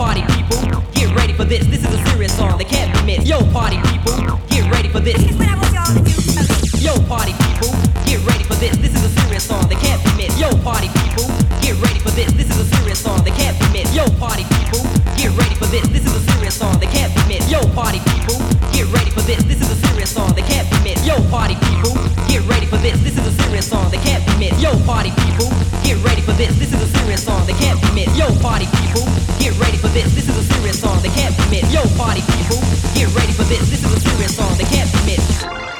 party people, get ready for this. This is a serious song that can't be missed. Yo, party people, get ready for this. Here's what I want y'all to do. Yo, party people, get ready for this. This is a serious song that can't be missed. Yo, party people, get ready for this. This is a serious song that can't be missed. Yo, party people, get ready for this. This is a serious song that can't be missed. Yo, party people, get ready for this. This is a serious song that can't be missed. Yo, party people, get ready for this. This is a serious song that can't be missed. Yo, party people, get ready for this. This is a serious song that can't be missed. Yo, party people, get ready for this. This is a serious song that can't be missed. Yo, party people, get ready for this. This is a serious song that can't be missed.